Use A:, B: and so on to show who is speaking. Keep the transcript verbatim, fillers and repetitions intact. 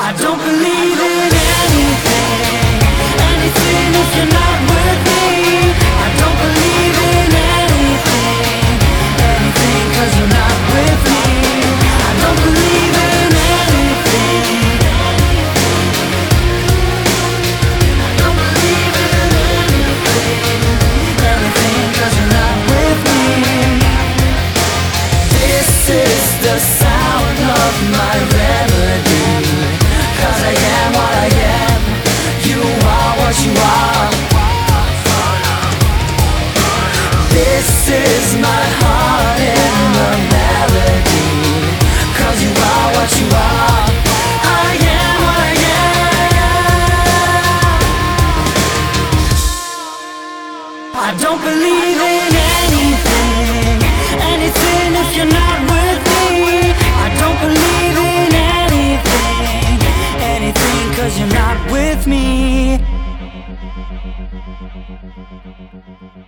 A: I don't believe in anything, anything if you're not with me. I don't believe in anything, anything cause you're not with me. I don't believe in anything, I don't believe in anything, anything cause you're not with me. This is the sound of my remedy, cause I am what I am, you are what you are. This is my heart in the melody, cause you are what you are. I am what I am. I don't believe in anything, anything if you're not with me. I don't believe in anything, anything cause you're not with me.